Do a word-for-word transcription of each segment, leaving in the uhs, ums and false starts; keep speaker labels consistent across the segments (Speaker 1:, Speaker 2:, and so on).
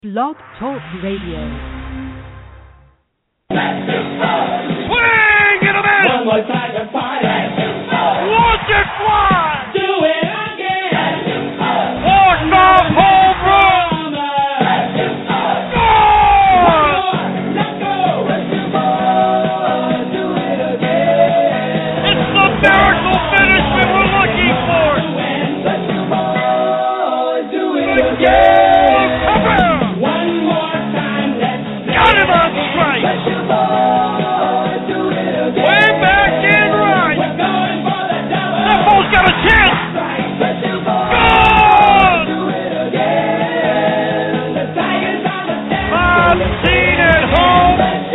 Speaker 1: Blog Talk Radio.
Speaker 2: Swing and a miss!
Speaker 3: One more time to party.
Speaker 2: Watch it fly!
Speaker 3: Do it again.
Speaker 2: Walk off home run! Score!
Speaker 3: Let's go. Do it again.
Speaker 2: It's the miracle finish we were looking for!
Speaker 3: Do it again.
Speaker 2: One more time, let's got him on strike!
Speaker 3: Do it again.
Speaker 2: Way back in right!
Speaker 3: We're going for the double.
Speaker 2: That ball's got a chance! Gone!
Speaker 3: Do it again. The Tigers on the stand.
Speaker 2: Martin at home!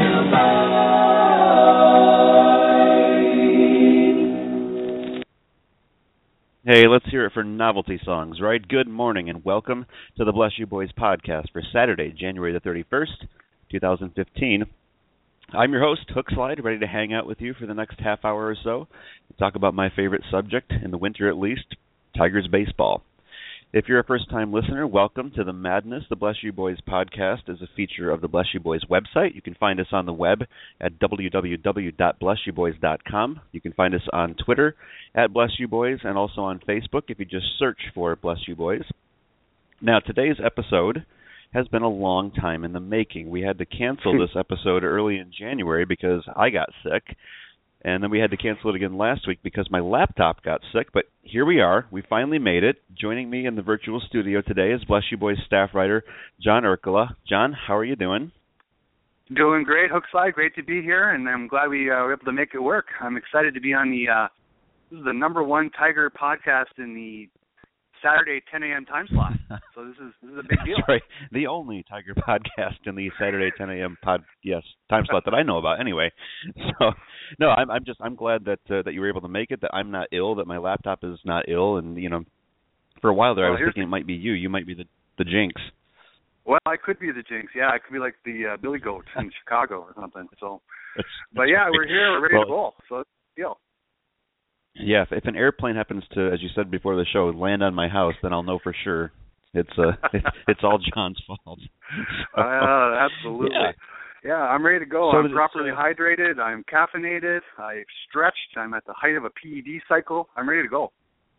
Speaker 4: Hey, let's hear it for novelty songs, right? Good morning and welcome to the Bless You Boys podcast for Saturday, January the thirty-first, twenty fifteen. I'm your host, Hook Slide, ready to hang out with you for the next half hour or so and talk about my favorite subject, in the winter at least, Tigers baseball. If you're a first-time listener, welcome to the madness. The Bless You Boys podcast is a feature of the Bless You Boys website. You can find us on the web at w w w dot bless you boys dot com. You can find us on Twitter at Bless You Boys and also on Facebook if you just search for Bless You Boys. Now, today's episode has been a long time in the making. We had to cancel this episode early in January because I got sick. And then we had to cancel it again last week because my laptop got sick. But here we are. We finally made it. Joining me in the virtual studio today is Bless You Boys staff writer John Urkula. John, how are you doing?
Speaker 5: Doing great, Hookslide. Great to be here, and I'm glad we uh, were able to make it work. I'm excited to be on the uh, this is the number one Tiger podcast in the Saturday ten a.m. time slot. So this is this is a big deal.
Speaker 4: That's right. The only Tiger podcast in the Saturday ten a.m. pod yes time slot that I know about. Anyway, so no, I'm I'm just I'm glad that uh, that you were able to make it. That I'm not ill. That my laptop is not ill. And you know, for a while there,
Speaker 5: well,
Speaker 4: I was thinking it might be you. You might be the the jinx.
Speaker 5: Well, I could be the jinx. Yeah, I could be like the uh, Billy Goat in Chicago or something. So, but yeah, we're here. We're ready
Speaker 4: well,
Speaker 5: to roll. So it's a deal.
Speaker 4: Yeah, if, if an airplane happens to, as you said before the show, land on my house, then I'll know for sure it's uh, it's, it's all John's fault. So,
Speaker 5: uh, absolutely. Yeah. yeah, I'm ready to go.
Speaker 4: So
Speaker 5: I'm properly uh, hydrated. I'm caffeinated. I've stretched. I'm at the height of a P E D cycle. I'm ready to go.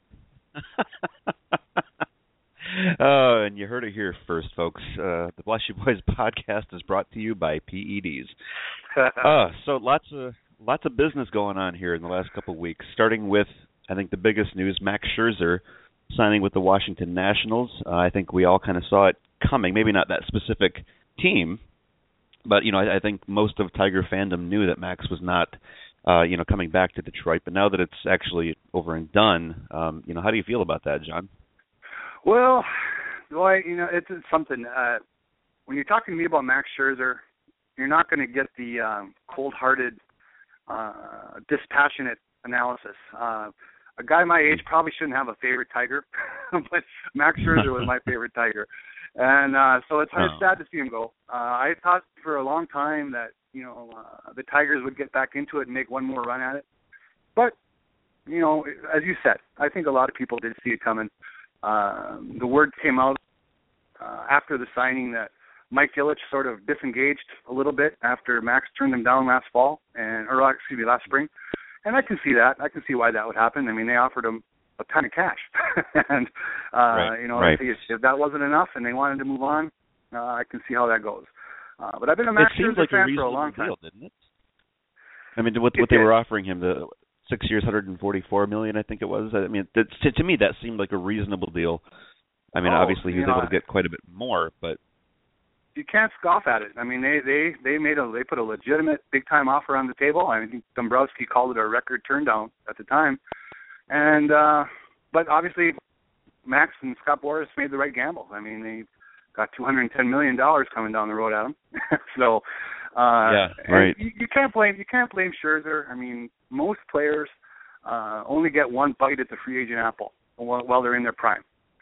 Speaker 4: Oh, and you heard it here first, folks. Uh, the Bless You Boys podcast is brought to you by P E Ds. uh, so lots of lots of business going on here in the last couple of weeks, starting with, I think, the biggest news, Max Scherzer signing with the Washington Nationals. Uh, I think we all kind of saw it coming, maybe not that specific team, but, you know, I, I think most of Tiger fandom knew that Max was not, uh, you know, coming back to Detroit. But now that it's actually over and done, um, you know, how do you feel about that, John?
Speaker 5: Well, boy, you know, it's, it's something. Uh, when you're talking to me about Max Scherzer, you're not going to get the um, cold-hearted, uh, dispassionate analysis. Uh, a guy my age probably shouldn't have a favorite Tiger, but Max Scherzer was my favorite Tiger. And uh, so it's, it's sad to see him go. Uh, I thought for a long time that, you know, uh, the Tigers would get back into it and make one more run at it. But, you know, as you said, I think a lot of people did see it coming. Uh, the word came out uh, after the signing that Mike Ilitch sort of disengaged a little bit after Max turned him down last fall, and or excuse me, last spring. And I can see that. I can see why that would happen. I mean, they offered him a ton of cash, and uh,
Speaker 4: right,
Speaker 5: you know,
Speaker 4: right.
Speaker 5: if, if that wasn't enough, and they wanted to move on, uh, I can see how that goes. Uh, but I've been a Max Scherzer
Speaker 4: like
Speaker 5: fan
Speaker 4: a
Speaker 5: for a long time,
Speaker 4: deal, didn't it? I mean, what, what they were offering him, the six years, one hundred forty-four million dollars, I think it was. I mean, that, to, to me, that seemed like a reasonable deal. I mean,
Speaker 5: oh,
Speaker 4: obviously, he was
Speaker 5: know,
Speaker 4: able to get quite a bit more, but
Speaker 5: you can't scoff at it. I mean, they they they made a they put a legitimate big time offer on the table. I think Dombrowski called it a record turn down at the time, and uh, but obviously, Max and Scott Boras made the right gamble. I mean, they got two hundred ten million dollars coming down the road at them. so uh,
Speaker 4: yeah, right.
Speaker 5: You, you can't blame you can't blame Scherzer. I mean, most players uh, only get one bite at the free agent apple while, while they're in their prime.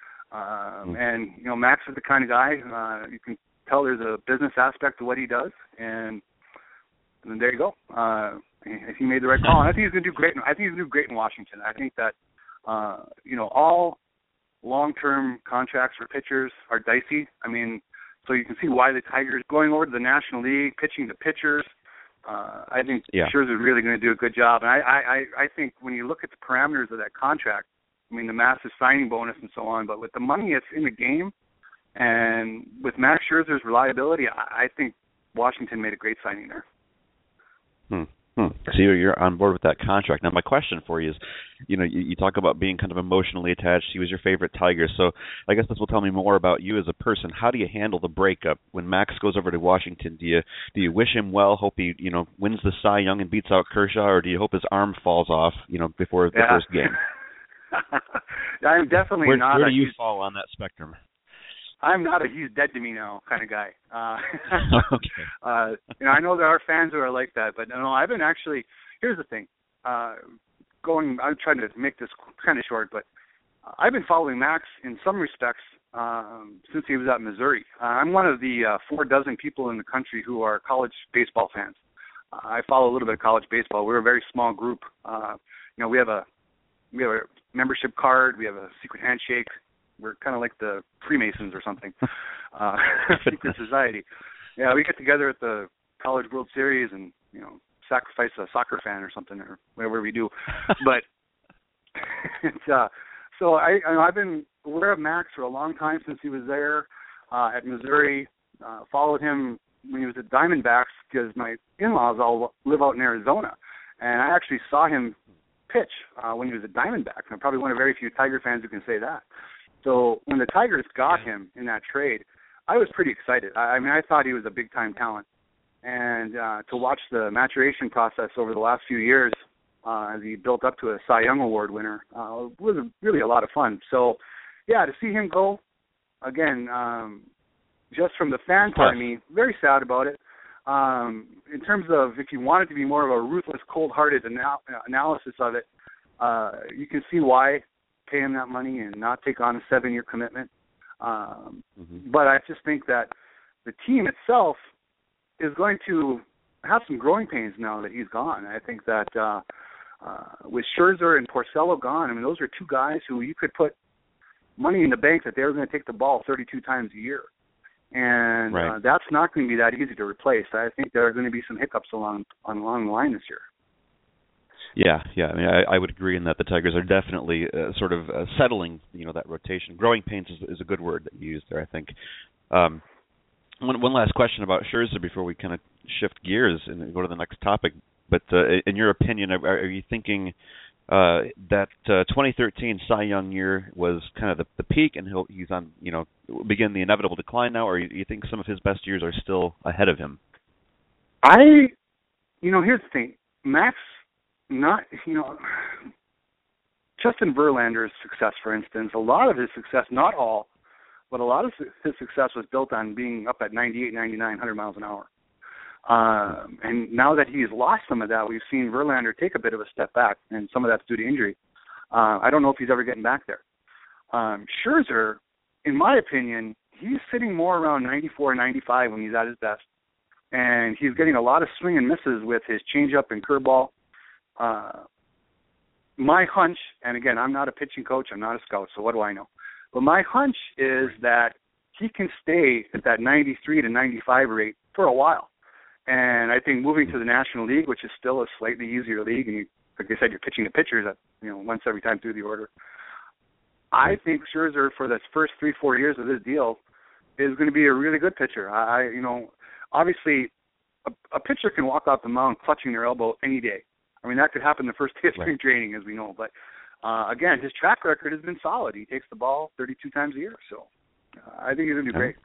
Speaker 5: Um, and, you know, Max is the kind of guy, uh, you can tell there's a business aspect to what he does, and, and there you go. Uh, he made the right call. And I think he's going to do great. I think he's going to do great in Washington. I think that, uh, you know, all long-term contracts for pitchers are dicey. I mean, So you can see why the Tigers going over to the National League, pitching to pitchers. Uh, I think
Speaker 4: yeah.
Speaker 5: Scherzer's really going to do a good job. And I, I, I think when you look at the parameters of that contract, I mean, the massive signing bonus and so on, but with the money that's in the game and with Max Scherzer's reliability, I, I think Washington made a great signing there.
Speaker 4: Hmm. Hmm. So you're on board with that contract. Now, my question for you is, you know, you, you talk about being kind of emotionally attached. He was your favorite Tiger. So I guess this will tell me more about you as a person. How do you handle the breakup when Max goes over to Washington? Do you do you wish him well, hope he, you know, wins the Cy Young and beats out Kershaw, or do you hope his arm falls off, you know, before the
Speaker 5: yeah.
Speaker 4: first game?
Speaker 5: I'm definitely
Speaker 4: where,
Speaker 5: not.
Speaker 4: Where
Speaker 5: a
Speaker 4: do you
Speaker 5: huge,
Speaker 4: fall on that spectrum?
Speaker 5: I'm not a he's dead to me now kind of guy. Uh,
Speaker 4: okay.
Speaker 5: uh, you know, I know there are fans who are like that, but no, I've been actually. Here's the thing. Uh, going, I'm trying to make this kind of short, but I've been following Max in some respects um, since he was at Missouri. Uh, I'm one of the uh, four dozen people in the country who are college baseball fans. Uh, I follow a little bit of college baseball. We're a very small group. Uh, you know, we have a we have a membership card. We have a secret handshake. We're kind of like the Freemasons or something. Uh, secret society. Yeah, we get together at the College World Series and, you know, sacrifice a soccer fan or something or whatever we do. But it's, uh, so I, I, I've been aware of Max for a long time since he was there uh, at Missouri. Uh, followed him when he was at Diamondbacks because my in-laws all live out in Arizona. And I actually saw him pitch uh, when he was at Diamondbacks. I'm probably one of very few Tiger fans who can say that. So when the Tigers got him in that trade, I was pretty excited. I, I mean, I thought he was a big-time talent. And uh, to watch the maturation process over the last few years uh, as he built up to a Cy Young Award winner uh, was really a lot of fun. So, yeah, to see him go, again, um, just from the fan part of me, very sad about it. Um, in terms of if you wanted to be more of a ruthless, cold-hearted anal- analysis of it, uh, you can see why pay him that money and not take on a seven-year commitment. Um, mm-hmm. But I just think that the team itself is going to have some growing pains now that he's gone. I think that uh, uh, with Scherzer and Porcello gone, I mean, those are two guys who you could put money in the bank that they were going to take the ball thirty-two times a year. And right. uh, that's not going to be that easy to replace. I think there are going to be some hiccups along, along the line this year.
Speaker 4: Yeah, yeah. I mean, I, I would agree in that the Tigers are definitely uh, sort of uh, settling, you know, that rotation. Growing pains is, is a good word that you used there, I think. Um, one, one last question about Scherzer before we kind of shift gears and go to the next topic. But uh, in your opinion, are, are you thinking uh, that uh, twenty thirteen Cy Young year was kind of the, the peak, and he'll, he's on, you know, begin the inevitable decline now, or you, you think some of his best years are still ahead of him?
Speaker 5: I, you know, here's the thing, Max. Not, you know, Justin Verlander's success, for instance, a lot of his success, not all, but a lot of his success was built on being up at ninety-eight, ninety-nine, one hundred miles an hour. Uh, and now that he's lost some of that, we've seen Verlander take a bit of a step back, and some of that's due to injury. Uh, I don't know if he's ever getting back there. Um, Scherzer, in my opinion, he's sitting more around ninety-four, ninety-five when he's at his best. And he's getting a lot of swing and misses with his changeup and curveball. Uh, my hunch, and again, I'm not a pitching coach, I'm not a scout, so what do I know? But my hunch is that he can stay at that ninety-three to ninety-five rate for a while. And I think moving to the National League, which is still a slightly easier league, and you, like I said, you're pitching to pitchers at, you know, once every time through the order. I think Scherzer, for the first three, four years of this deal, is going to be a really good pitcher. I, you know, obviously, a, a pitcher can walk off the mound clutching their elbow any day. I mean, that could happen the first day of spring right. training, as we know. But, uh, again, his track record has been solid. He takes the ball thirty-two times a year. So uh, I think he's going to do great.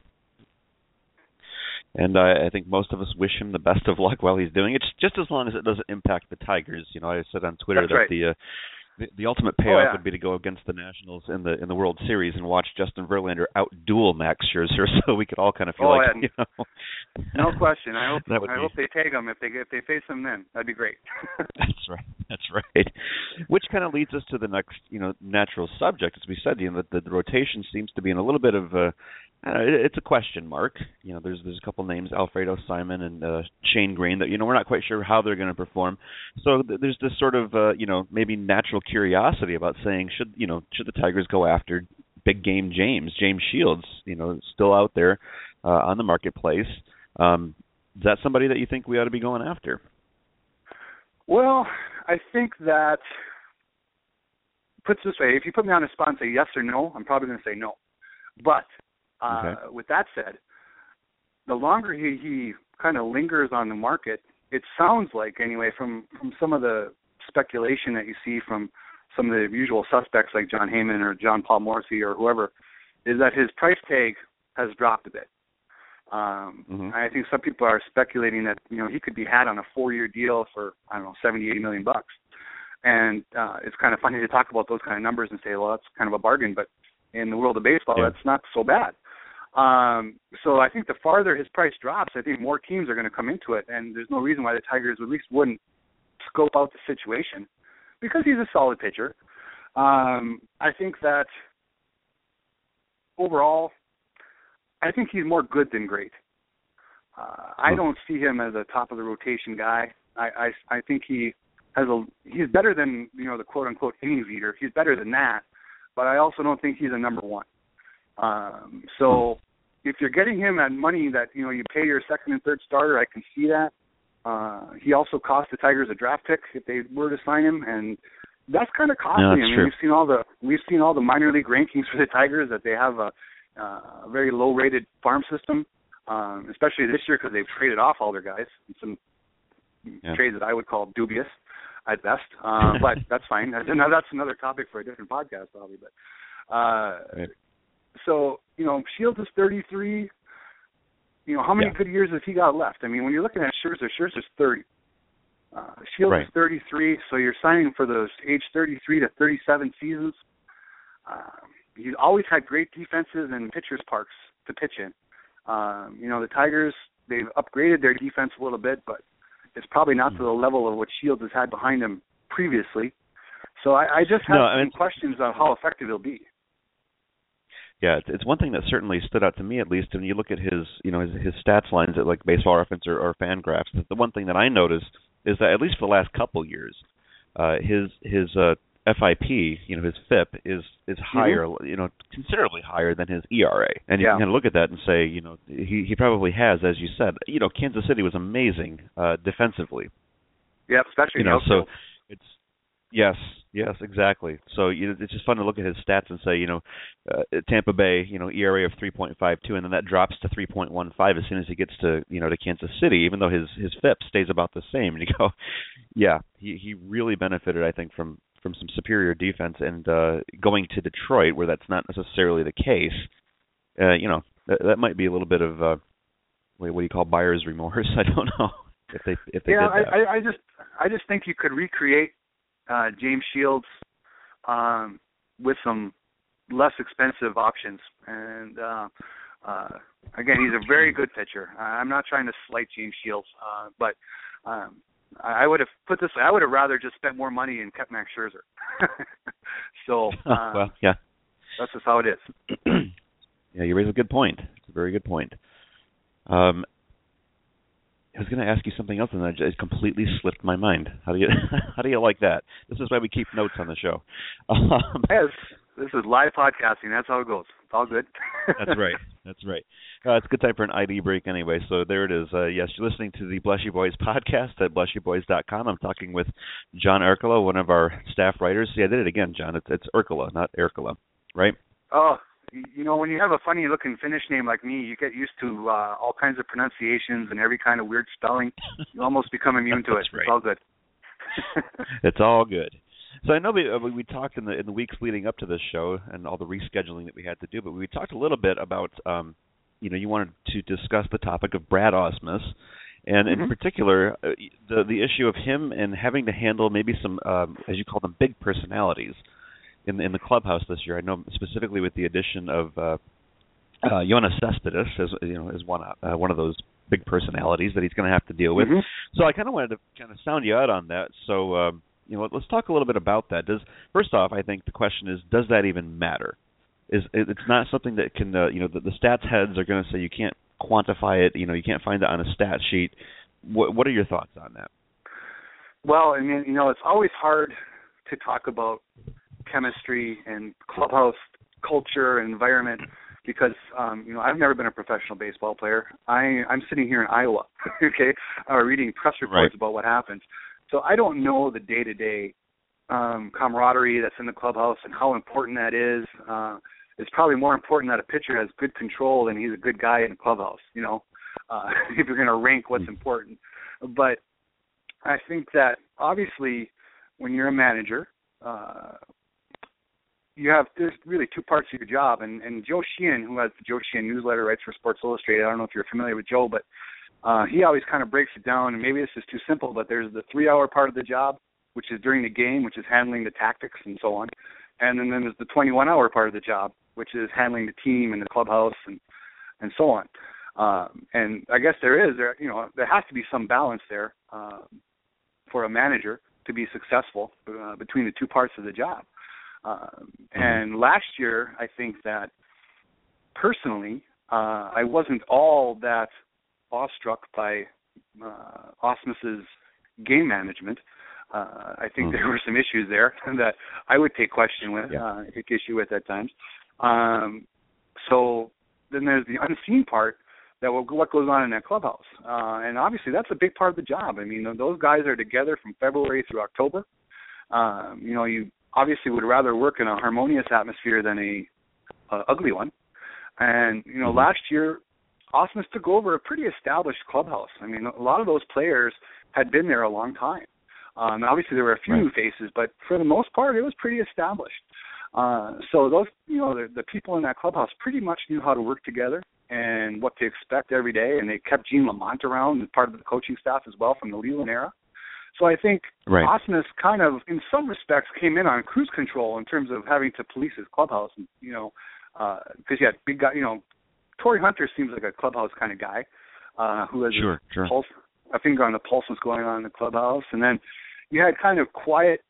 Speaker 4: And uh, I think most of us wish him the best of luck while he's doing it, just as long as it doesn't impact the Tigers. You know, I said on Twitter
Speaker 5: That's
Speaker 4: that
Speaker 5: right.
Speaker 4: the, uh, the the ultimate payoff
Speaker 5: oh, yeah.
Speaker 4: would be to go against the Nationals in the in the World Series and watch Justin Verlander out-duel Max Scherzer, so we could all kind of feel
Speaker 5: oh,
Speaker 4: like,
Speaker 5: yeah.
Speaker 4: you know.
Speaker 5: No question. I hope
Speaker 4: that would
Speaker 5: I
Speaker 4: be...
Speaker 5: hope they tag him if they if they face him then. That'd be great.
Speaker 4: That's right. That's right. Which kind of leads us to the next, you know, natural subject. As we said, you know, the, the rotation seems to be in a little bit of a, uh, it's a question mark. You know, there's there's a couple names, Alfredo Simon and uh, Shane Green, that, you know, we're not quite sure how they're going to perform. So th- there's this sort of, uh, you know, maybe natural curiosity about saying, should, you know, should the Tigers go after big game James, James Shields, you know, still out there. uh, on the marketplace. Um, is that somebody that you think we ought to be going after?
Speaker 5: Well, I think that, puts this way, if you put me on a spot and say yes or no, I'm probably going to say no. But uh,
Speaker 4: okay.
Speaker 5: with that said, the longer he, he kind of lingers on the market, it sounds like, anyway, from, from some of the speculation that you see from some of the usual suspects like John Heyman or John Paul Morrissey or whoever, is that his price tag has dropped a bit. Um, mm-hmm. I think some people are speculating that, you know, he could be had on a four-year deal for, I don't know, seventy, eighty million bucks. And uh, it's kind of funny to talk about those kind of numbers and say, well, that's kind of a bargain, but in the world of baseball, yeah. that's not so bad. Um, so I think the farther his price drops, I think more teams are going to come into it, and there's no reason why the Tigers at least wouldn't scope out the situation because he's a solid pitcher. Um, I think that overall, I think he's more good than great. Uh, I don't see him as a top of the rotation guy. I, I I think he has a he's better than, you know, the quote unquote innings eater. He's better than that, but I also don't think he's a number one. Um, so if you're getting him at money that, you know, you pay your second and third starter, I can see that. Uh, he also cost the Tigers a draft pick if they were to sign him, and that's kind of costly.
Speaker 4: No,
Speaker 5: I mean,
Speaker 4: true.
Speaker 5: we've seen all the we've seen all the minor league rankings for the Tigers that they have a Uh, a very low-rated farm system, um, especially this year because they've traded off all their guys. Some yeah. trades that I would call dubious at best, uh, but that's fine. That's another, that's another topic for a different podcast probably. But uh, right. So, you know, Shields is thirty-three. You know, how many
Speaker 4: yeah.
Speaker 5: good years has he got left? I mean, when you're looking at Scherzer, Scherzer's thirty. Uh, Shields
Speaker 4: right.
Speaker 5: is thirty-three, so you're signing for those age thirty-three to thirty-seven seasons. Uh, He's always had great defenses and pitchers' parks to pitch in. Um, you know, the Tigers, they've upgraded their defense a little bit, but it's probably not to the level of what Shields has had behind him previously. So I, I just have
Speaker 4: no,
Speaker 5: some
Speaker 4: I mean,
Speaker 5: questions on how effective he'll be.
Speaker 4: Yeah, it's, it's one thing that certainly stood out to me, at least, when you look at his, you know, his, his stats lines at like Baseball Reference or, or Fangraphs. The one thing that I noticed is that at least for the last couple years, uh, his his uh, F I P, you know, his F I P is is higher, mm-hmm. you know, considerably higher than his E R A. And
Speaker 5: yeah.
Speaker 4: you can look at that and say, you know, he he probably has, as you said, you know, Kansas City was amazing uh, defensively.
Speaker 5: Yeah, especially
Speaker 4: you know,
Speaker 5: so
Speaker 4: it's yes, yes, exactly. So you know, it's just fun to look at his stats and say, you know, uh, Tampa Bay, you know, E R A of three point five two, and then that drops to three point one five as soon as he gets to, you know, to Kansas City, even though his his F I P stays about the same. And you go, yeah, he he really benefited, I think, from. from some superior defense, and uh, going to Detroit, where that's not necessarily the case, uh, you know, that, that might be a little bit of uh, what do you call buyer's remorse? I don't know if they if they
Speaker 5: yeah,
Speaker 4: did that.
Speaker 5: I, I just I just think you could recreate uh, James Shields um, with some less expensive options, and uh, uh, again, he's a very good pitcher. I'm not trying to slight James Shields, uh, but. Um, I would have put this. I would have rather just spent more money and kept Max Scherzer. so, uh,
Speaker 4: well, yeah,
Speaker 5: that's just how it is.
Speaker 4: Yeah, you raise a good point. It's a very good point. Um, I was going to ask you something else, and it just completely slipped my mind. How do you how do you like that? This is why we keep notes on the show. Um,
Speaker 5: yes, this is live podcasting. That's how it goes. It's all good.
Speaker 4: That's right. That's right. Uh, it's a good time for an I D break anyway, so there it is. Uh, yes, you're listening to the Bless You Boys podcast at bless you boys dot com. I'm talking with John Ercola, one of our staff writers. See, I did it again, John. It's, it's Ercola, not Ercola, right?
Speaker 5: Oh, you know, when you have a funny-looking Finnish name like me, you get used to uh, all kinds of pronunciations and every kind of weird spelling. You almost become immune to it.
Speaker 4: Right.
Speaker 5: It's all good.
Speaker 4: It's all good. So I know we, uh, we talked in the in the weeks leading up to this show and all the rescheduling that we had to do, but we talked a little bit about, um, you know, you wanted to discuss the topic of Brad Ausmus, and in mm-hmm. particular, uh, the the issue of him and having to handle maybe some, um, as you call them, big personalities in the, in the clubhouse this year. I know specifically with the addition of uh, uh, Yoenis Cespedes as you know as one uh, one of those big personalities that he's going to have to deal with.
Speaker 5: Mm-hmm.
Speaker 4: So I kind of wanted to kind of sound you out on that. So. Um, You know, let's talk a little bit about that. Does first off, I think the question is, does that even matter? Is it's not something that can, uh, you know, the, the stats heads are going to say you can't quantify it. You know, you can't find it on a stat sheet. What What are your thoughts on that?
Speaker 5: Well, I mean, you know, it's always hard to talk about chemistry and clubhouse culture and environment because um, you know I've never been a professional baseball player. I I'm sitting here in Iowa, okay, uh, reading press reports
Speaker 4: right.
Speaker 5: about what happens. So I don't know the day-to-day um, camaraderie that's in the clubhouse and how important that is. Uh, it's probably more important that a pitcher has good control than he's a good guy in the clubhouse. You know, uh, if you're going to rank what's mm-hmm. important. But I think that obviously when you're a manager, uh, you have there's really two parts of your job. And, and Joe Sheehan, who has the Joe Sheehan newsletter, writes for Sports Illustrated. I don't know if you're familiar with Joe, but uh, he always kind of breaks it down. And maybe this is too simple, but there's the three-hour part of the job, which is during the game, which is handling the tactics and so on. And then, then there's the twenty-one hour part of the job, which is handling the team and the clubhouse and, and so on. Um, and I guess there is, there you know, there has to be some balance there um, for a manager to be successful uh, between the two parts of the job. Um, and last year, I think that personally, uh, I wasn't all that awestruck by uh, Ausmus's game management. Uh, I think mm. there were some issues there that I would take question with, yeah. uh, take issue with at times. Um, so then there's the unseen part. That will, what goes on in that clubhouse. Uh, and obviously that's a big part of the job. I mean, those guys are together from February through October. Um, you know, you obviously would rather work in a harmonious atmosphere than a, a ugly one. And, you know, mm-hmm. last year, Ausmus took over a pretty established clubhouse. I mean, a lot of those players had been there a long time. Um, obviously there were a few
Speaker 4: right.
Speaker 5: new faces, but for the most part, it was pretty established. Uh, so those, you know, the, the people in that clubhouse pretty much knew how to work together and what to expect every day, and they kept Gene Lamont around as part of the coaching staff as well from the Leland era. So I think right. Ausmus kind of, in some respects, came in on cruise control in terms of having to police his clubhouse, and, you know, because uh, you had big guy, you know, Torrey Hunter seems like a clubhouse kind of guy uh, who has
Speaker 4: sure,
Speaker 5: a,
Speaker 4: sure.
Speaker 5: pulse, a finger on the pulse what's going on in the clubhouse, and then you had kind of quiet,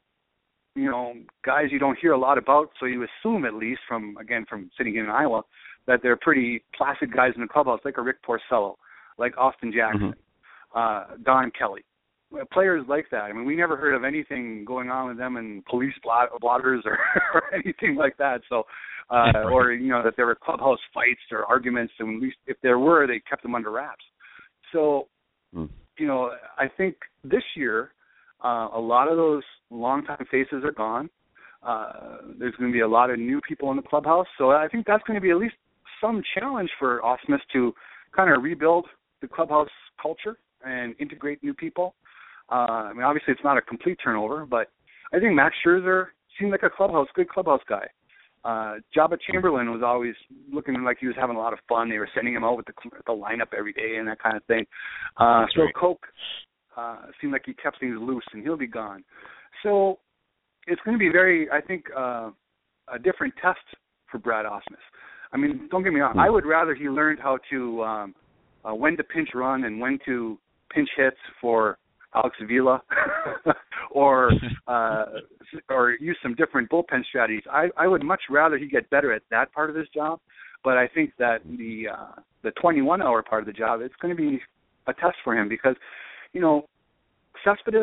Speaker 5: you know, guys you don't hear a lot about, so you assume at least from, again, from sitting in Iowa, that they're pretty placid guys in the clubhouse, like a Rick Porcello, like Austin Jackson, mm-hmm. uh, Don Kelly, players like that. I mean, we never heard of anything going on with them in police blot- blotters or, or anything like that. So, uh, right. or you know, that there were clubhouse fights or arguments, and we, if there were, they kept them under wraps. So, mm. you know, I think this year uh, a lot of those longtime faces are gone. Uh, there's going to be a lot of new people in the clubhouse, so I think that's going to be at least some challenge for Ausmus to kind of rebuild the clubhouse culture and integrate new people. Uh, I mean, obviously it's not a complete turnover, but I think Max Scherzer seemed like a clubhouse, good clubhouse guy. Uh, Jabba Chamberlain was always looking like he was having a lot of fun. They were sending him out with the, the lineup every day and that kind of thing. Uh, Phil right. Koch uh, seemed like he kept things loose, and he'll be gone. So it's going to be very, I think, uh, a different test for Brad Ausmus. I mean, don't get me wrong. I would rather he learned how to um, uh, when to pinch run and when to pinch hits for Alex Avila, or uh, or use some different bullpen strategies. I, I would much rather he get better at that part of his job. But I think that the uh, the twenty-one hour part of the job, it's going to be a test for him because, you know, Cespedes,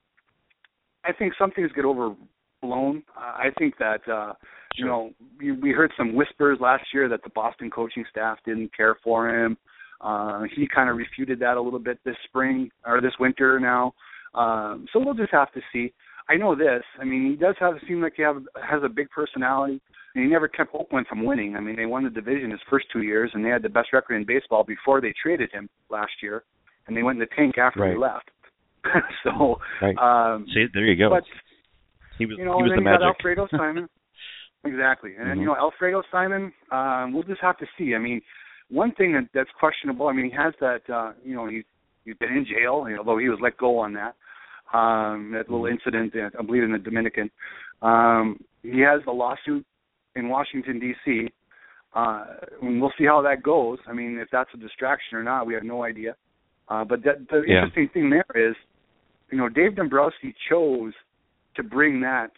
Speaker 5: I think some things get overblown. I think that. Uh, You know, we, we heard some whispers last year that the Boston coaching staff didn't care for him. Uh, he kind of refuted that a little bit this spring or this winter now. Um, so we'll just have to see. I know this. I mean, he does have seem like he have, has a big personality, and he never kept Oakland from winning. I mean, they won the division his first two years, and they had the best record in baseball before they traded him last year, and they went in the tank after
Speaker 4: right.
Speaker 5: he left. so,
Speaker 4: right.
Speaker 5: um,
Speaker 4: see, there you go.
Speaker 5: But,
Speaker 4: he was,
Speaker 5: you know,
Speaker 4: he was
Speaker 5: and then
Speaker 4: the
Speaker 5: you
Speaker 4: magic.
Speaker 5: got Alfredo Simon. Exactly. And,
Speaker 4: mm-hmm.
Speaker 5: you know, Alfredo Simon, um, we'll just have to see. I mean, one thing that, that's questionable, I mean, he has that, uh, you know, he's, he's been in jail, you know, although he was let go on that, um, that little incident, I believe, in the Dominican. Um, he has the lawsuit in Washington, D C Uh, and we'll see how that goes. I mean, if that's a distraction or not, we have no idea. Uh, but that, the
Speaker 4: yeah.
Speaker 5: interesting thing there is, you know, Dave Dombrowski chose to bring that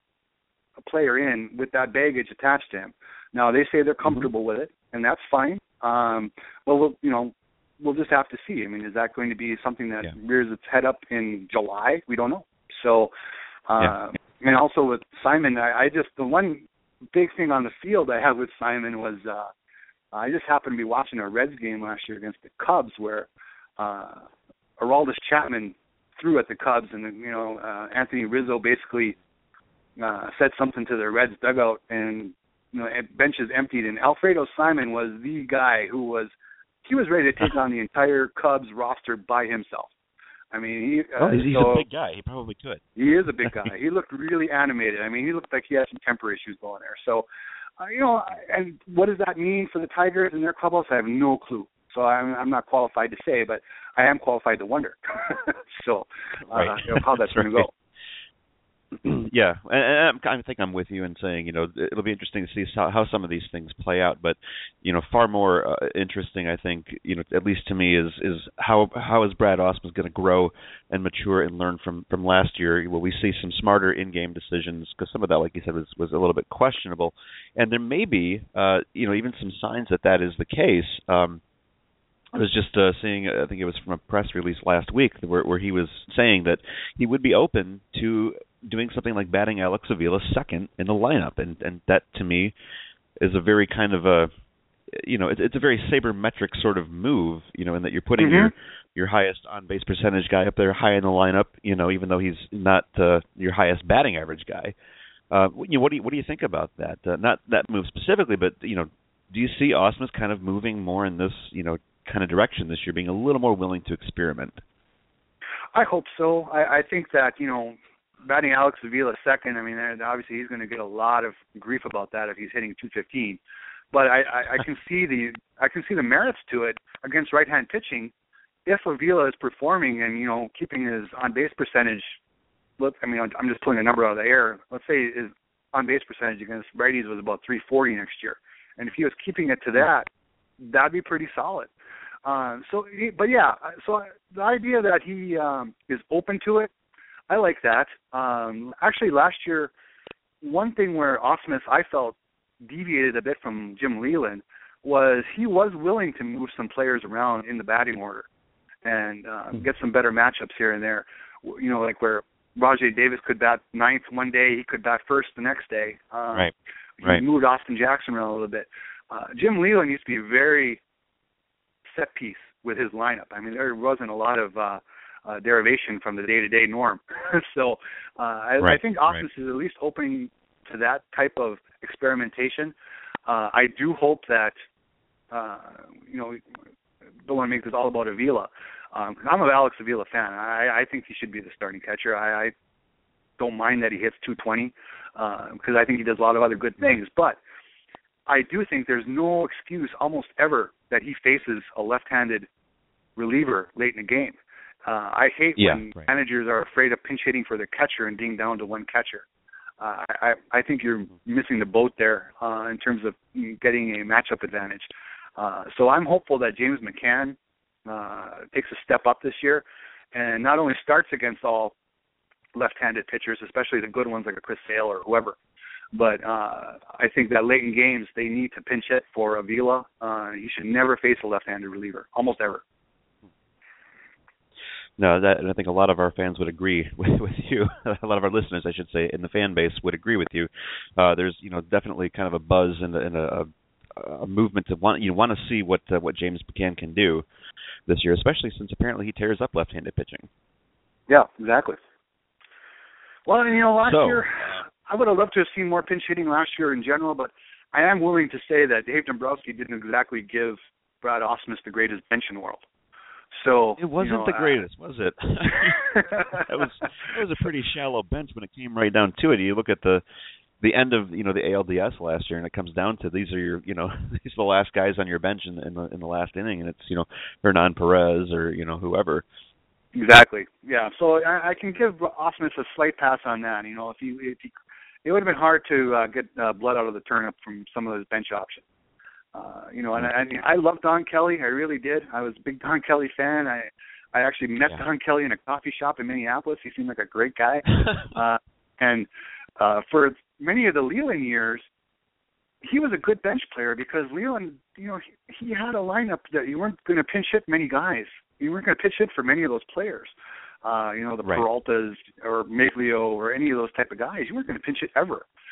Speaker 5: a player in with that baggage attached to him. Now they say they're comfortable mm-hmm. with it, and that's fine. Um, well, we'll, you know, we'll just have to see. I mean, is that going to be something that yeah. rears its head up in July? We don't know. So, uh, yeah. and also with Simon, I, I just the one big thing on the field I had with Simon was uh, I just happened to be watching a Reds game last year against the Cubs where uh, Aroldis Chapman threw at the Cubs, and you know uh, Anthony Rizzo basically uh, said something to the Reds dugout, and you know benches emptied, and Alfredo Simon was the guy who was he was ready to take on the entire Cubs roster by himself. I mean, he, uh,
Speaker 4: well, he's
Speaker 5: so
Speaker 4: a big guy. He probably could.
Speaker 5: He is a big guy. He looked really animated. I mean, he looked like he had some temper issues going there. So, uh, you know, and what does that mean for the Tigers and their clubhouse? I have no clue. So I'm, I'm not qualified to say, but I am qualified to wonder. so, uh,
Speaker 4: right.
Speaker 5: you know, how that's going to go.
Speaker 4: Yeah, and, and I think I'm with you in saying, you know, it'll be interesting to see how, how some of these things play out. But, you know, far more uh, interesting, I think, you know, at least to me, is is how how is Brad Ausmus going to grow and mature and learn from, from last year? Will we see some smarter in-game decisions? Because some of that, like you said, was, was a little bit questionable. And there may be, uh, you know, even some signs that that is the case. Um, I was just uh, seeing, I think it was from a press release last week, where, where he was saying that he would be open to doing something like batting Alex Avila second in the lineup, and and that to me is a very kind of a, you know, it, it's a very sabermetric sort of move, you know, in that you're putting mm-hmm. your your highest on base percentage guy up there high in the lineup, you know, even though he's not uh, your highest batting average guy. Uh, you know, what do you what do you think about that? Uh, not that move specifically, but you know, do you see Ausmus kind of moving more in this, you know, kind of direction this year, being a little more willing to experiment?
Speaker 5: I hope so. I, I think that, you know, batting Alex Avila second, I mean, obviously he's going to get a lot of grief about that if he's hitting two fifteen. But I, I, I can see the I can see the merits to it against right-hand pitching if Avila is performing and, you know, keeping his on-base percentage. Look, I mean, I'm just pulling a number out of the air. Let's say his on-base percentage against righties was about three forty next year, and if he was keeping it to that, that'd be pretty solid. Um, so, but yeah, so the idea that he um, is open to it, I like that. Um, actually, last year, one thing where Ausmus, I felt, deviated a bit from Jim Leyland was he was willing to move some players around in the batting order and uh, get some better matchups here and there. You know, like where Rajay Davis could bat ninth one day, he could bat first the next day. Um,
Speaker 4: right.
Speaker 5: He
Speaker 4: right.
Speaker 5: moved Austin Jackson around a little bit. Uh, Jim Leyland used to be very set piece with his lineup. I mean, there wasn't a lot of uh, uh, derivation from the day-to-day norm. so uh, I,
Speaker 4: right.
Speaker 5: I think Ausmus
Speaker 4: right.
Speaker 5: is at least opening to that type of experimentation. Uh, I do hope that, uh, you know, don't want to make this all about Avila. Um, I'm an Alex Avila fan. I, I think he should be the starting catcher. I, I don't mind that he hits two twenty because uh, I think he does a lot of other good things. But I do think there's no excuse almost ever that he faces a left-handed reliever late in the game. Uh, I hate
Speaker 4: yeah,
Speaker 5: when
Speaker 4: right.
Speaker 5: managers are afraid of pinch hitting for their catcher and being down to one catcher. Uh, I, I think you're missing the boat there uh, in terms of getting a matchup advantage. Uh, so I'm hopeful that James McCann uh, takes a step up this year and not only starts against all left-handed pitchers, especially the good ones like a Chris Sale or whoever, but uh, I think that late in games they need to pinch hit for Avila. Uh, he should never face a left-handed reliever, almost ever.
Speaker 4: No, that, and I think a lot of our fans would agree with, with you. A lot of our listeners, I should say, in the fan base would agree with you. Uh, there's, you know, definitely kind of a buzz and, and a, a movement to want you want to see what uh, what James McCann can do this year, especially since apparently he tears up left-handed pitching.
Speaker 5: Yeah, exactly. Well, and, you know, last
Speaker 4: so,
Speaker 5: year I would have loved to have seen more pinch hitting last year in general, but I am willing to say that Dave Dombrowski didn't exactly give Brad Ausmus the greatest bench in the world. So
Speaker 4: it wasn't
Speaker 5: you know,
Speaker 4: the greatest, was it? That was it was a pretty shallow bench when it came right down to it. You look at the the end of you know the A L D S last year, and it comes down to these are your you know these are the last guys on your bench in, in the in the last inning, and it's you know Hernan Perez or you know whoever.
Speaker 5: Exactly. Yeah. So I, I can give Ausmus a slight pass on that. You know, if he, if he it would have been hard to uh, get uh, blood out of the turnip from some of those bench options. Uh, you know, and I, I love Don Kelly. I really did. I was a big Don Kelly fan. I I actually met yeah. Don Kelly in a coffee shop in Minneapolis. He seemed like a great guy. uh, and uh, for many of the Leland years, he was a good bench player because Leland, you know, he, he had a lineup that you weren't going to pinch hit many guys. You weren't going to pinch hit for many of those players. Uh, you know, the
Speaker 4: right.
Speaker 5: Peraltas or Miglio or any of those type of guys. You weren't going to pinch hit ever.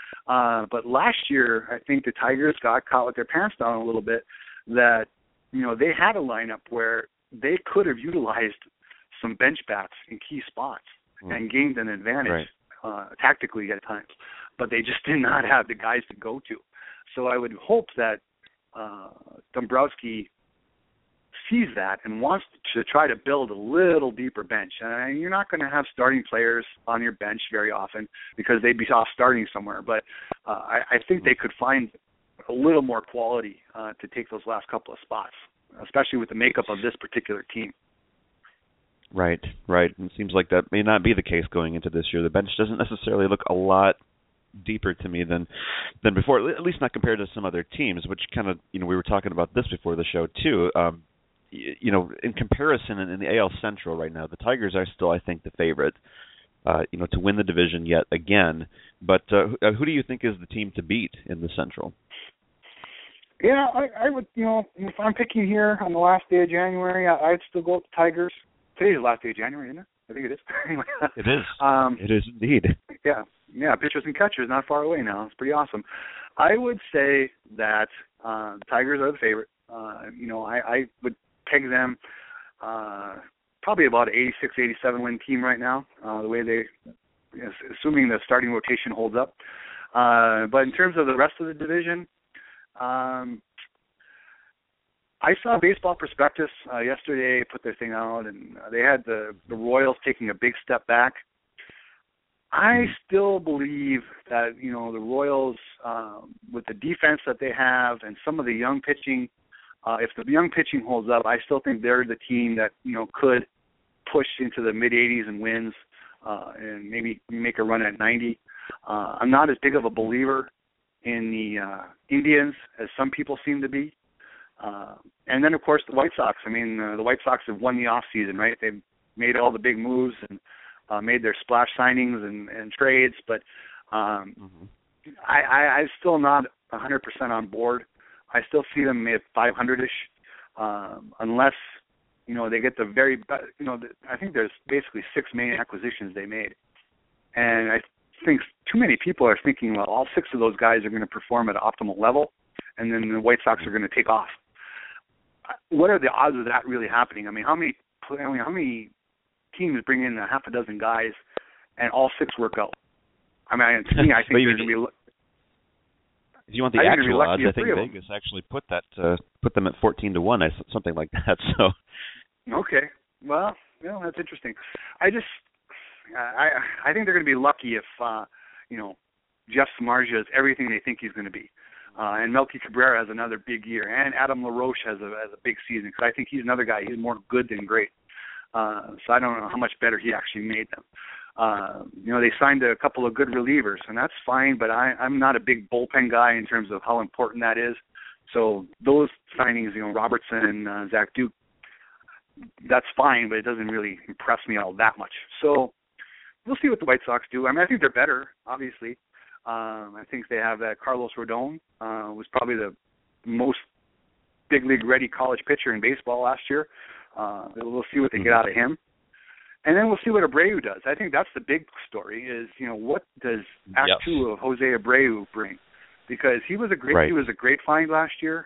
Speaker 5: Uh, but last year, I think the Tigers got caught with their pants down a little bit. That you know they had a lineup where they could have utilized some bench bats in key spots mm. and gained an advantage right. uh, tactically at times, but they just did not have the guys to go to. So I would hope that uh, Dombrowski sees that and wants to try to build a little deeper bench. And you're not going to have starting players on your bench very often because they'd be off starting somewhere. But uh, I, I think they could find a little more quality uh, to take those last couple of spots, especially with the makeup of this particular team.
Speaker 4: Right, right. And it seems like that may not be the case going into this year. The bench doesn't necessarily look a lot deeper to me than than before, at least not compared to some other teams, which kind of, you know, we were talking about this before the show too. Um, you, you know, in comparison in, in the A L Central right now, the Tigers are still, I think, the favorite, uh, you know, to win the division yet again. But uh, who do you think is the team to beat in the Central?
Speaker 5: Yeah, I, I would, you know, if I'm picking here on the last day of January, I, I'd still go with the Tigers. Today's the last day of January, isn't it? I think it is. Anyway.
Speaker 4: It is.
Speaker 5: Um,
Speaker 4: it is indeed.
Speaker 5: Yeah. Yeah, pitchers and catchers not far away now. It's pretty awesome. I would say that uh, the Tigers are the favorite. Uh, you know, I, I would peg them uh, probably about an eighty-six, eighty-seven win team right now, uh, the way they, you know, assuming the starting rotation holds up. Uh, but in terms of the rest of the division, um, I saw Baseball Prospectus uh, yesterday put their thing out, and uh, they had the, the Royals taking a big step back. I still believe that, you know, the Royals, um, with the defense that they have and some of the young pitching, uh, if the young pitching holds up, I still think they're the team that, you know, could push into the mid-eighties and wins uh, and maybe make a run at ninety. Uh, I'm not as big of a believer in the uh, Indians as some people seem to be. Uh, and then, of course, the White Sox. I mean, uh, the White Sox have won the offseason, right? They've made all the big moves and Uh, made their splash signings and, and trades, but um, mm-hmm. I, I, I'm still not one hundred percent on board. I still see them at five hundred-ish, um, unless, you know, they get the very, you know, the, I think there's basically six main acquisitions they made. And I think too many people are thinking, well, all six of those guys are going to perform at an optimal level, and then the White Sox are going to take off. What are the odds of that really happening? I mean, how many, I mean, how many teams bring in a half a dozen guys and all six work out? I mean, to me, I think they're going to be.
Speaker 4: If you want the actual odds, I think Vegas actually put that uh, put them at fourteen to one, something like that. So. Okay,
Speaker 5: well, you know, that's interesting. I just, I, I think they're going to be lucky if, uh, you know, Jeff Samardzija is everything they think he's going to be, uh, and Melky Cabrera has another big year, and Adam LaRoche has a has a big season because I think he's another guy. He's more good than great. Uh, so I don't know how much better he actually made them. Uh, you know, they signed a couple of good relievers, and that's fine, but I, I'm not a big bullpen guy in terms of how important that is. So those signings, you know, Robertson and uh, Zach Duke, that's fine, but it doesn't really impress me all that much. So we'll see what the White Sox do. I mean, I think they're better, obviously. Um, I think they have that Carlos Rodon, uh, was probably the most big league ready college pitcher in baseball last year. Uh, we'll see what they get out of him. And then we'll see what Abreu does. I think that's the big story is, you know, what does Act yep. two of Jose Abreu bring? Because he was a great right. he was a great find last year.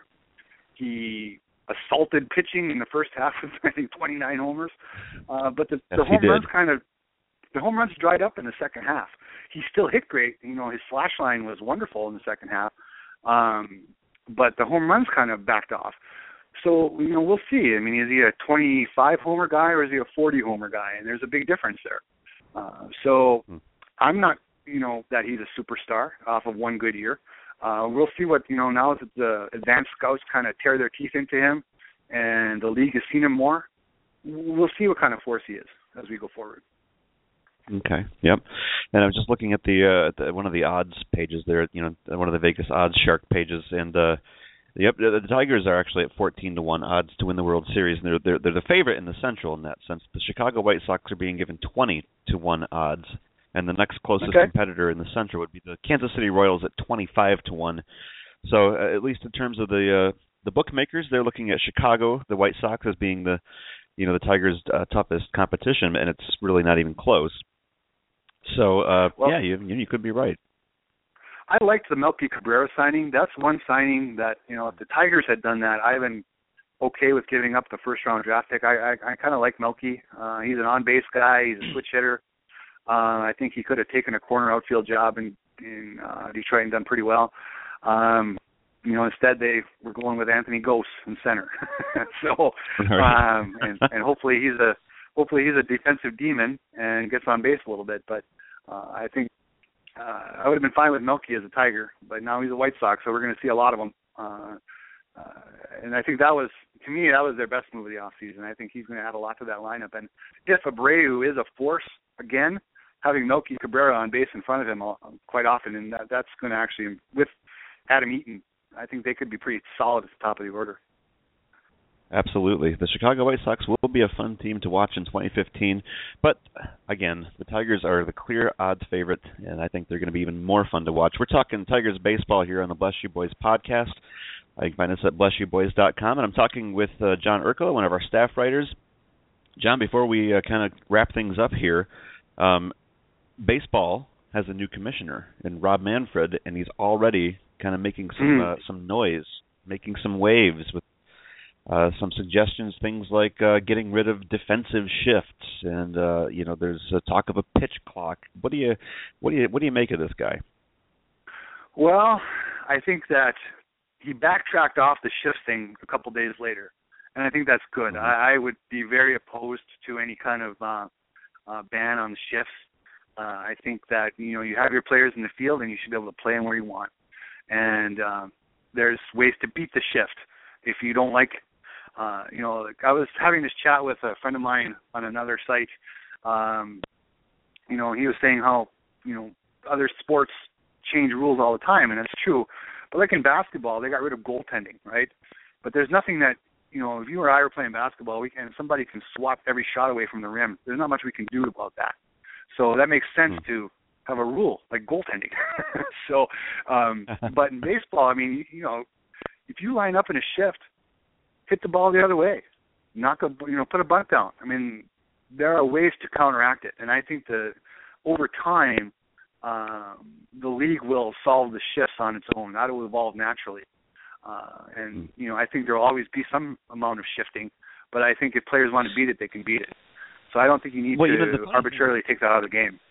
Speaker 5: He assaulted pitching in the first half with, I think, twenty-nine homers. Uh, but the, yes, the home runs kind of the home runs dried up in the second half. He still hit great. You know, his slash line was wonderful in the second half. Um, but the home runs kind of backed off. So, you know, we'll see. I mean, is he a twenty-five homer guy or is he a forty homer guy? And there's a big difference there. Uh, so hmm. I'm not, you know, that he's a superstar off of one good year. Uh, we'll see what, you know, now that the advanced scouts kind of tear their teeth into him and the league has seen him more, we'll see what kind of force he is as we go forward.
Speaker 4: Okay. Yep. And I was just looking at the, uh, the one of the odds pages there, you know, one of the Vegas odds shark pages, and uh, Yep, the, the Tigers are actually at fourteen to one odds to win the World Series, and they're, they're they're the favorite in the Central in that sense. The Chicago White Sox are being given twenty to one odds, and the next closest okay. competitor in the Central would be the Kansas City Royals at twenty-five to one. So uh, at least in terms of the uh, the bookmakers, they're looking at Chicago, the White Sox, as being the you know the Tigers' uh, toughest competition, and it's really not even close. So uh,
Speaker 5: well,
Speaker 4: yeah, you you could be right.
Speaker 5: I liked the Melky Cabrera signing. That's one signing that, you know, if the Tigers had done that, I've been okay with giving up the first round draft pick. I I, I kind of like Melky. Uh, he's an on base guy. He's a switch hitter. Uh, I think he could have taken a corner outfield job in in uh, Detroit and done pretty well. Um, you know, instead they were going with Anthony Gose in center. so, um, and, and hopefully he's a hopefully he's a defensive demon and gets on base a little bit. But uh, I think uh, I would have been fine with Melky as a Tiger, but now he's a White Sox, so we're going to see a lot of them. Uh, uh, and I think that was, to me, that was their best move of the offseason. I think he's going to add a lot to that lineup. And if Abreu is a force again, having Melky Cabrera on base in front of him quite often, and that, that's going to actually, with Adam Eaton, I think they could be pretty solid at the top of the order.
Speaker 4: Absolutely. The Chicago White Sox will be a fun team to watch in twenty fifteen. But, again, the Tigers are the clear odds favorite, and I think they're going to be even more fun to watch. We're talking Tigers baseball here on the Bless You Boys podcast. You can find us at bless you boys dot com, and I'm talking with uh, John Urko, one of our staff writers. John, before we uh, kind of wrap things up here, um, baseball has a new commissioner in Rob Manfred, and he's already kind of making some mm. uh, some noise, making some waves with uh, some suggestions, things like uh, getting rid of defensive shifts, and uh, you know, there's a talk of a pitch clock. What do you what do you what do you make of this guy?
Speaker 5: Well, I think that he backtracked off the shift thing a couple days later, and I think that's good. Mm-hmm. I, I would be very opposed to any kind of uh, uh, ban on the shifts. Uh, I think that, you know, you have your players in the field and you should be able to play them where you want. And uh, there's ways to beat the shift if you don't like, uh, you know, like I was having this chat with a friend of mine on another site. Um, you know, he was saying how, you know, other sports change rules all the time, and it's true. But like in basketball, they got rid of goaltending, right? But there's nothing that, you know, if you or I were playing basketball, we can, somebody can swat every shot away from the rim. There's not much we can do about that. So that makes sense mm. to have a rule like goaltending. so, um, but in baseball, I mean, you, you know, if you line up in a shift, hit the ball the other way, knock a, you know, put a bunt down. I mean, there are ways to counteract it, and I think that over time, um, the league will solve the shifts on its own. That will evolve naturally, uh, and you know, I think there will always be some amount of shifting. But I think if players want to beat it, they can beat it. So I don't think you need well, to you know, arbitrarily take that out of the game.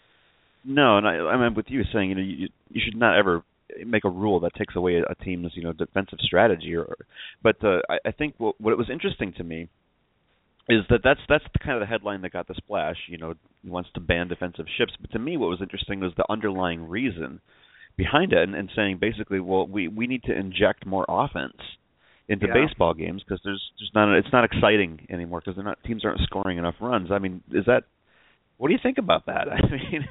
Speaker 4: No, and I, I mean with you saying, you know, you, you should not ever make a rule that takes away a team's, you know, defensive strategy. Or, but uh, I, I think what, what was interesting to me is that that's that's the kind of the headline that got the splash. You know, he wants to ban defensive shifts. But to me, what was interesting was the underlying reason behind it, and, and saying basically, well, we, we need to inject more offense into yeah. baseball games because there's just not it's not exciting anymore because they're not teams aren't scoring enough runs. I mean, is that what do you think about that? I mean,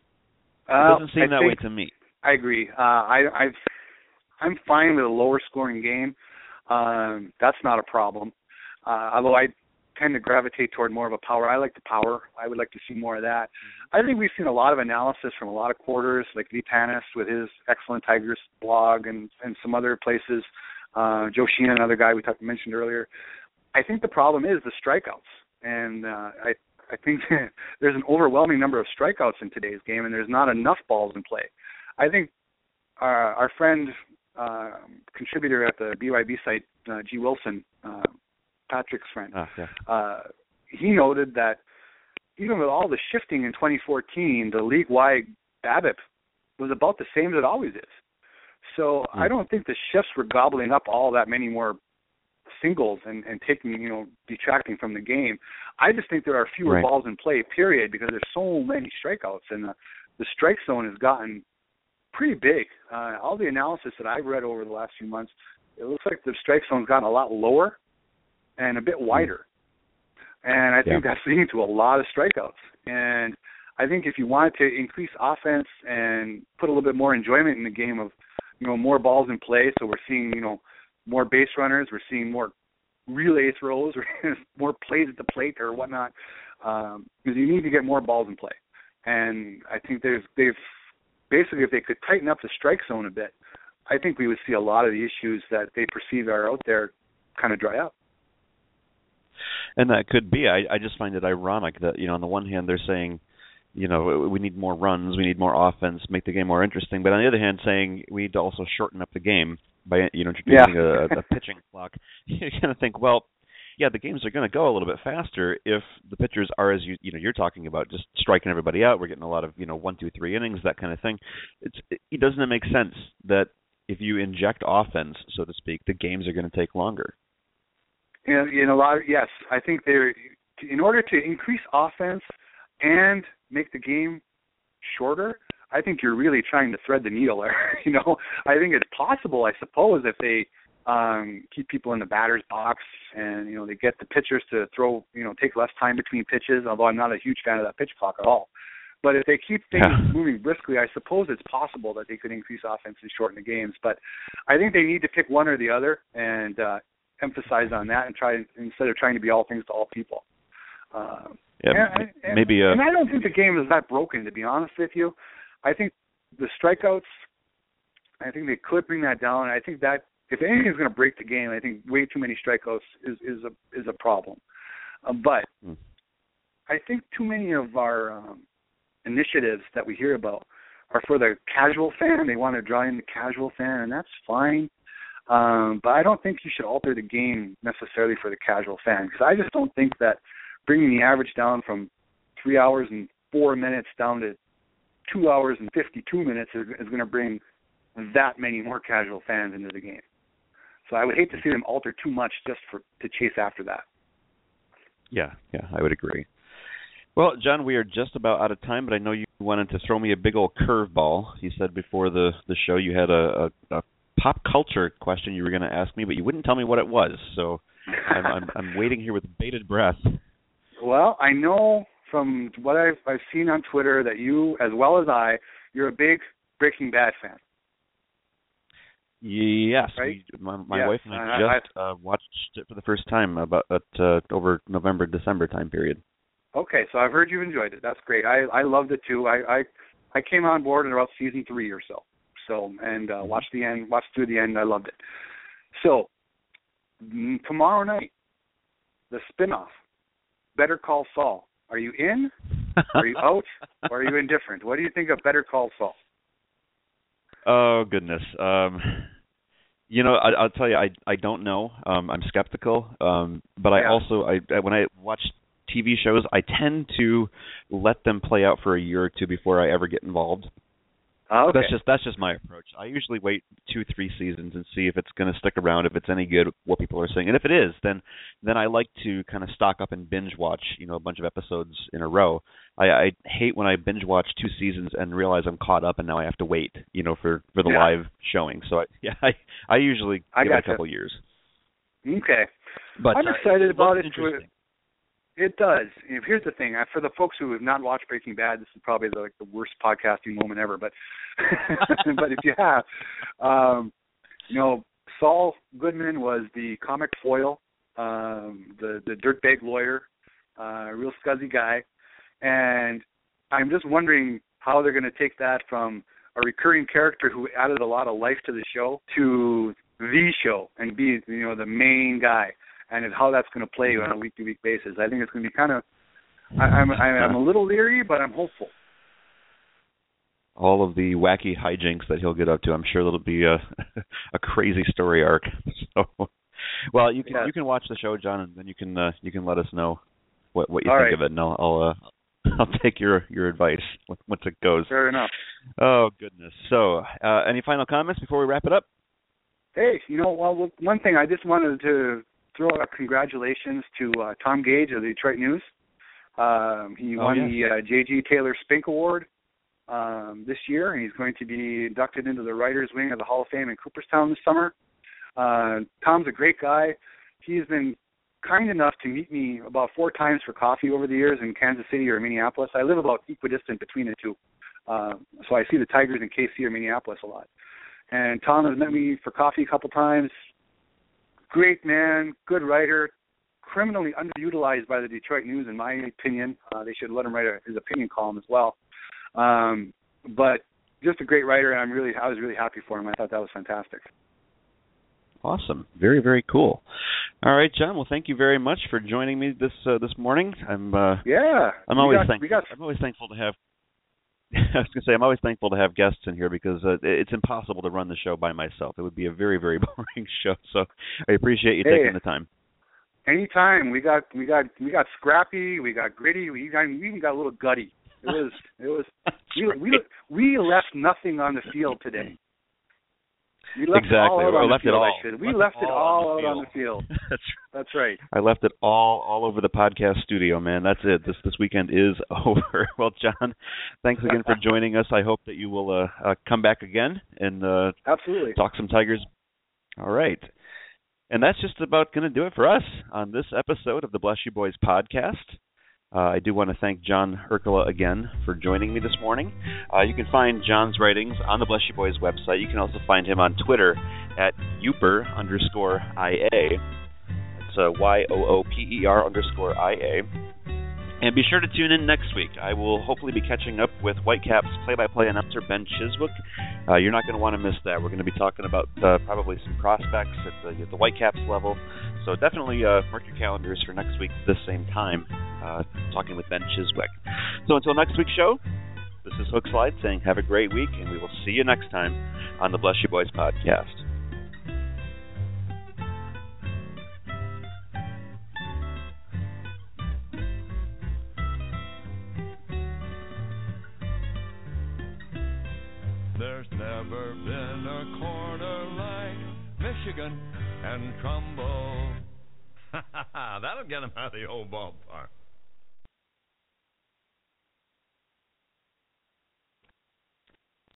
Speaker 4: it
Speaker 5: uh,
Speaker 4: doesn't seem
Speaker 5: I
Speaker 4: that way to me.
Speaker 5: I agree. Uh, I I've, I'm fine with a lower scoring game. Um, that's not a problem. Uh, although I tend to gravitate toward more of a power. I like the power. I would like to see more of that. I think we've seen a lot of analysis from a lot of quarters, like Lee Panis with his excellent Tigers blog and, and some other places. Uh, Joe Sheehan, another guy we talked, mentioned earlier. I think the problem is the strikeouts. And uh, I, I think there's an overwhelming number of strikeouts in today's game, and there's not enough balls in play. I think our, our friend, uh, contributor at the B Y B site, uh, G. Wilson, uh, Patrick's friend,
Speaker 4: oh, yeah.
Speaker 5: uh, he noted that even with all the shifting in twenty fourteen, the league-wide BABIP was about the same as it always is. So mm. I don't think the shifts were gobbling up all that many more singles and, and taking, you know, detracting from the game. I just think there are fewer
Speaker 4: right.
Speaker 5: balls in play, period, because there's so many strikeouts, and the, the strike zone has gotten pretty big. Uh, all the analysis that I've read over the last few months, it looks like the strike zone's gotten a lot lower and a bit wider. And I think yeah. that's leading to a lot of strikeouts. And I think if you wanted to increase offense and put a little bit more enjoyment in the game of, you know, more balls in play, so we're seeing, you know, more base runners, we're seeing more relay throws, more plays at the plate or whatnot, um, because you need to get more balls in play. And I think there's, they've basically, if they could tighten up the strike zone a bit, I think we would see a lot of the issues that they perceive are out there kind of dry up.
Speaker 4: And that could be. I, I just find it ironic that, you know, on the one hand they're saying, you know, we need more runs, we need more offense, make the game more interesting. But on the other hand, saying we need to also shorten up the game by, you know, introducing yeah. a, a pitching clock, you kind of think, well, yeah, the games are going to go a little bit faster if the pitchers are, as you you know, you're talking about, just striking everybody out. We're getting a lot of, you know, one, two, three innings, that kind of thing. It's it doesn't it make sense that if you inject offense, so to speak, the games are going to take longer?
Speaker 5: In, in a lot of, yes, I think they're in order to increase offense and make the game shorter, I think you're really trying to thread the needle there. you know, I think it's possible, I suppose, if they um, keep people in the batter's box and, you know, they get the pitchers to throw, you know, take less time between pitches, although I'm not a huge fan of that pitch clock at all. But if they keep things yeah. moving briskly, I suppose it's possible that they could increase offense and shorten the games. But I think they need to pick one or the other and uh, emphasize on that and try instead of trying to be all things to all people. Uh,
Speaker 4: yeah,
Speaker 5: and, and,
Speaker 4: maybe. Uh,
Speaker 5: and I don't think the game is that broken, to be honest with you. I think the strikeouts, I think they could bring that down. I think that if anything's going to break the game, I think way too many strikeouts is, is a is a problem. Uh, but hmm. I think too many of our um, initiatives that we hear about are for the casual fan. They want to draw in the casual fan, and that's fine. Um, but I don't think you should alter the game necessarily for the casual fan, because I just don't think that bringing the average down from three hours and four minutes down to two hours and fifty-two minutes is, is going to bring that many more casual fans into the game. So I would hate to see them alter too much just for to chase after that.
Speaker 4: Yeah, yeah, I would agree. Well, John, we are just about out of time, but I know you wanted to throw me a big old curveball. You said before the, the show you had a, a, a pop culture question you were going to ask me, but you wouldn't tell me what it was. So I'm, I'm, I'm waiting here with bated breath.
Speaker 5: Well, I know from what I've, I've seen on Twitter that you, as well as I, you're a big Breaking Bad fan.
Speaker 4: Yes,
Speaker 5: right?
Speaker 4: we, my, my
Speaker 5: yes.
Speaker 4: wife and I just I, uh, watched it for the first time about at, uh, over November, December time period.
Speaker 5: Okay, so I've heard you enjoyed it. That's great. I, I loved it too. I, I I came on board in about season three or so. So and uh, watched the end, watched through the end. I loved it. So mm, tomorrow night, the spinoff, Better Call Saul. Are you in? Are you out? Or are you indifferent? What do you think of Better Call Saul?
Speaker 4: Oh goodness. Um, you know, I, I'll tell you, I I don't know. Um, I'm skeptical. Um, but I
Speaker 5: yeah.
Speaker 4: also I when I watch T V shows, I tend to let them play out for a year or two before I ever get involved.
Speaker 5: Okay.
Speaker 4: That's just that's just my approach. I usually wait two, three seasons and see if it's going to stick around, if it's any good, what people are saying, and if it is, then then I like to kind of stock up and binge watch, you know, a bunch of episodes in a row. I, I hate when I binge watch two seasons and realize I'm caught up and now I have to wait, you know, for, for the
Speaker 5: yeah.
Speaker 4: live showing. So I, yeah, I I usually
Speaker 5: I
Speaker 4: give
Speaker 5: gotcha.
Speaker 4: it a couple years.
Speaker 5: Okay.
Speaker 4: But
Speaker 5: I'm
Speaker 4: uh,
Speaker 5: excited about it.
Speaker 4: Interesting.
Speaker 5: It does. And here's the thing: for the folks who have not watched Breaking Bad, this is probably the, like the worst podcasting moment ever. But but if you have, um, you know, Saul Goodman was the comic foil, um, the the dirtbag lawyer, uh, real scuzzy guy, and I'm just wondering how they're going to take that from a recurring character who added a lot of life to the show to the show and be, you know, the main guy. And how that's going to play on a week-to-week basis. I think it's going to be kind of. I'm I'm a little leery, but I'm hopeful.
Speaker 4: All of the wacky hijinks that he'll get up to, I'm sure that'll be a a crazy story arc. So, well, you can yes. you can watch the show, John, and then you can uh, you can let us know what what you
Speaker 5: All
Speaker 4: think
Speaker 5: right.
Speaker 4: of it, and I'll I'll, uh, I'll take your your advice once it goes.
Speaker 5: Fair enough.
Speaker 4: Oh goodness. So, uh, any final comments before we wrap it up?
Speaker 5: Hey, you know, well, one thing I just wanted to throw out congratulations to uh, Tom Gage of the Detroit News. Um, he
Speaker 4: oh,
Speaker 5: won
Speaker 4: yes.
Speaker 5: the uh, J G Taylor Spink Award um, this year, and he's going to be inducted into the Writers' Wing of the Hall of Fame in Cooperstown this summer. Uh, Tom's a great guy. He's been kind enough to meet me about four times for coffee over the years in Kansas City or Minneapolis. I live about equidistant between the two, uh, so I see the Tigers in K C or Minneapolis a lot. And Tom has met me for coffee a couple times. Great man, good writer, criminally underutilized by the Detroit News, in my opinion. Uh, they should let him write a, his opinion column as well. Um, but just a great writer, and I'm really, I was really happy for him. I thought that was fantastic.
Speaker 4: Awesome. Very, very cool. All right, John. Well, thank you very much for joining me this uh, this morning. I'm uh,
Speaker 5: yeah.
Speaker 4: I'm always
Speaker 5: got,
Speaker 4: thankful.
Speaker 5: Got...
Speaker 4: I'm always thankful to have. I was going to say I'm always thankful to have guests in here because uh, it's impossible to run the show by myself. It would be a very, very boring show. So I appreciate you
Speaker 5: hey,
Speaker 4: taking the time.
Speaker 5: Anytime. We got we got we got scrappy. We got gritty. We got, we even got a little gutty. It was it was we we we left nothing on the field today. We left
Speaker 4: exactly.
Speaker 5: All out
Speaker 4: or
Speaker 5: on
Speaker 4: left
Speaker 5: the field,
Speaker 4: it all.
Speaker 5: I we
Speaker 4: left,
Speaker 5: left
Speaker 4: it
Speaker 5: it
Speaker 4: all,
Speaker 5: all
Speaker 4: on
Speaker 5: out on the field.
Speaker 4: That's
Speaker 5: That's right.
Speaker 4: I left it all all over the podcast studio, man. That's it. This this weekend is over. Well, John, thanks again for joining us. I hope that you will uh, uh, come back again and uh,
Speaker 5: absolutely
Speaker 4: talk some Tigers. All right. And that's just about going to do it for us on this episode of the Bless You Boys podcast. Uh, I do want to thank John Urkula again for joining me this morning. Uh, you can find John's writings on the Bless You Boys website. You can also find him on Twitter at Youper underscore I A. It's uh, Y O O P E R underscore I A. And be sure to tune in next week. I will hopefully be catching up with Whitecaps play-by-play announcer Ben Chiswick. Uh, you're not going to want to miss that. We're going to be talking about uh, probably some prospects at the, at the Whitecaps level. So definitely uh, mark your calendars for next week at this same time, uh, talking with Ben Chiswick. So until next week's show, this is Hookslide saying have a great week, and we will see you next time on the Bless You Boys podcast.
Speaker 2: There's never been a corner like Michigan and Trumbull. That'll get him out of the old ballpark.